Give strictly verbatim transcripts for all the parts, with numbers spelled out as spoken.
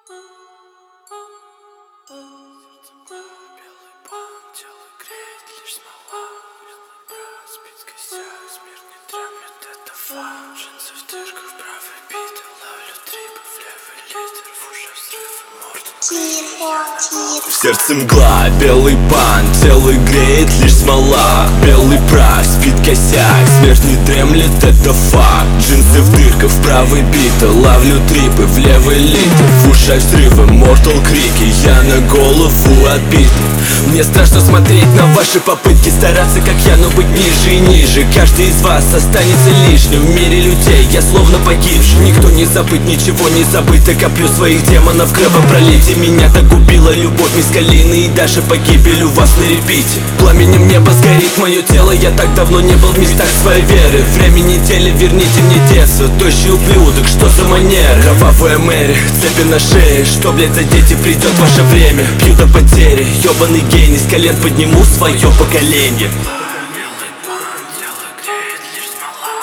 Белый пан, тело греет лишь смола. Белый брат спит косяк, смерть не дремлет, это факт. Джинсы в дырках, правый бит, ловлю трипы в левый литр. В ушах взрывы, морду клеит. В сердце мгла, белый пан, тело греет лишь смола. Белый прах, спит косяк, смерть не дремлет, это факт. Джинсы в дырках, в правый бит, ловлю трипы в левый литр. В ушах взрывы, мортал крики, я на голову отбит. Мне страшно смотреть на ваши попытки стараться, как я, но быть ниже и ниже. Каждый из вас останется лишним в мире людей, я словно погибший. Никто не забыт, ничего не забыто. Коплю своих демонов кровопролитие. Меня так убила любовь мискалины, и даже погибель у вас на репите. Пламенем неба сгорит мое тело, я так давно не был в местах своей веры. Время недели, верните мне детство, тощий ублюдок, что за манера? Кровавая Мэри, цепи на шее, что, блядь, за дети, придет ваше время. Пью до потери, ёбаный гений, с колен подниму свое поколение. Белый пан, тело греет лишь смола.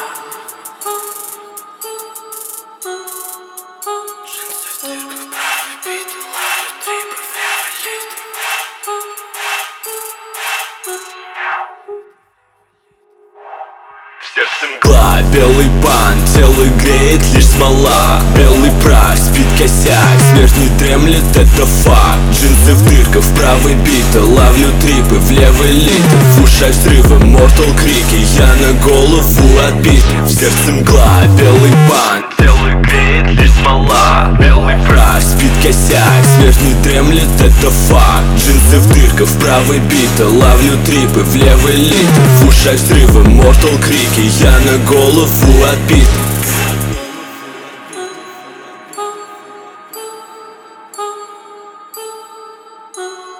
Джинсы в дырках, правый бит, ловлю трипы в левый литр. В сердце мгла, белый пан, тело греет лишь смола. Белый прах, спит косяк, смерть не дремлет, это факт. Джинсы в дырках, в правый бит, ловлю трипы в левый литр. В ушах взрывы, мортал крики, я на голову отбит. В сердце мгла, белый пан, тело греет лишь смола. Белый прах, спит косяк, смерть не дремлет, это факт. Джинсы в дырках, в правый бит, ловлю трипы в левый литр. В ушах взрывы, мортал крики, я на голову отбит. Белый